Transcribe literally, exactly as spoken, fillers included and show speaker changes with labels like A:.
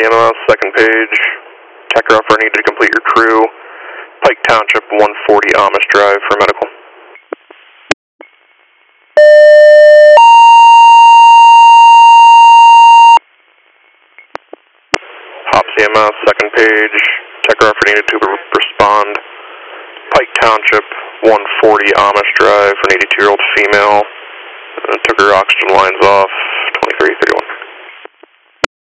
A: M O S, second page. Tachographer needed to complete your crew. Pike Township, one forty Amish Drive for medical. Hop C M S, second page. Tachographer needed to respond. Pike Township, one forty Amish Drive for an eighty-two-year-old female. Uh, took her oxygen lines off, twenty-three thirty-one.